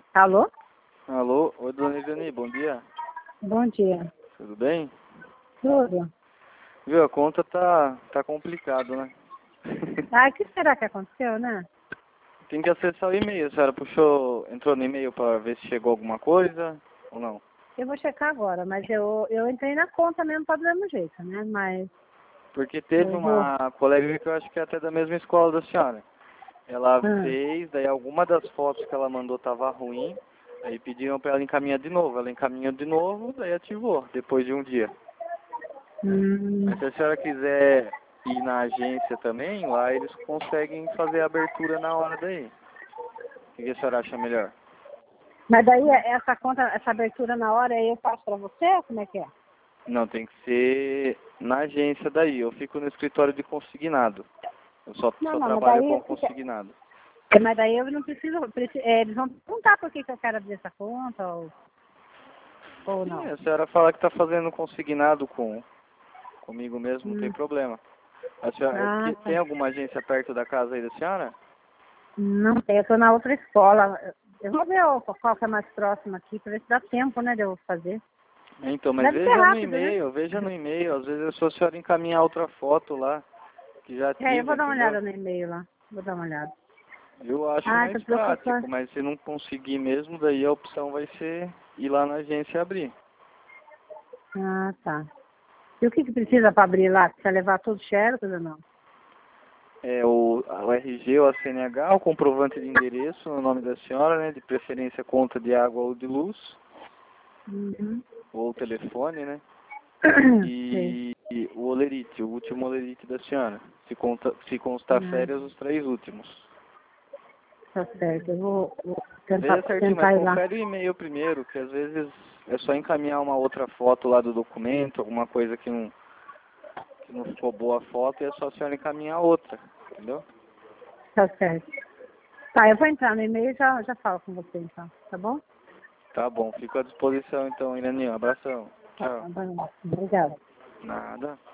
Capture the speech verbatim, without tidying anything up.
Alô? Alô, oi dona Ivani, bom dia. Bom dia. Tudo bem? Tudo? Viu, a conta tá, tá complicado, né? Ah, o que será que aconteceu, né? Tem que acessar o e-mail, a senhora puxou, entrou no e-mail para ver se chegou alguma coisa ou não? Eu vou checar agora, mas eu, eu entrei na conta mesmo para do mesmo jeito, né? Mas Porque teve eu vou. uma colega que eu acho que é até da mesma escola da senhora. Ela Ah, fez, daí alguma das fotos que ela mandou tava ruim, aí pediram para ela encaminhar de novo. Ela encaminhou de novo, daí ativou, depois de um dia. hum, Mas se a senhora quiser ir na agência também, lá eles conseguem fazer a abertura na hora daí. O que a senhora acha melhor? mas daí essa conta, essa abertura na hora aí eu faço para você? Como é que é? Não, tem que ser na agência daí. Eu fico no escritório de consignado. Eu só, Não, só não, mas trabalho daí, com consignado. mas daí eu não preciso, preci- é, eles vão perguntar por que, que eu quero abrir essa conta ou, ou Sim, não. a senhora fala que está fazendo consignado com, comigo mesmo, não tem Hum. problema. A senhora, Ah, que- tá. tem alguma agência perto da casa aí da senhora? Não tem, eu tô na outra escola. Eu vou ver o- qual que é mais próximo aqui para ver se dá tempo, né, de eu fazer. Então, mas Deve ser veja no rápido, né? e-mail, veja no e-mail. Às vezes é só a senhora encaminhar outra foto lá, que já É, eu ativa, vou dar uma entendeu? olhada no e-mail lá. Vou dar uma olhada. Eu acho Ai, tô mais preocupada. prático, mas se não conseguir mesmo, daí a opção vai ser ir lá na agência e abrir. Ah, tá. E o que que precisa para abrir lá? Precisa levar tudo certo ou não? É o, o R G ou a C N H, o comprovante de endereço no nome da senhora, né? De preferência conta de água ou de luz, Uhum. ou telefone, né? Sei. E, e o olerite, o último olerite da senhora. Se, conta, se constar Ah, férias, os três últimos. tá certo. Eu vou, vou tentar, Veja certinho, mas tentar ir lá. confere o e-mail primeiro, que às vezes é só encaminhar uma outra foto lá do documento, alguma coisa que não, que não ficou boa a foto, e é só a senhora encaminhar outra, entendeu? Tá certo. Tá, eu vou entrar no e-mail e já, já falo com você então. Tá bom? Tá bom, fico à disposição então, Irani. Um abração. Tá, Tchau. tá bom. Obrigada. Nada.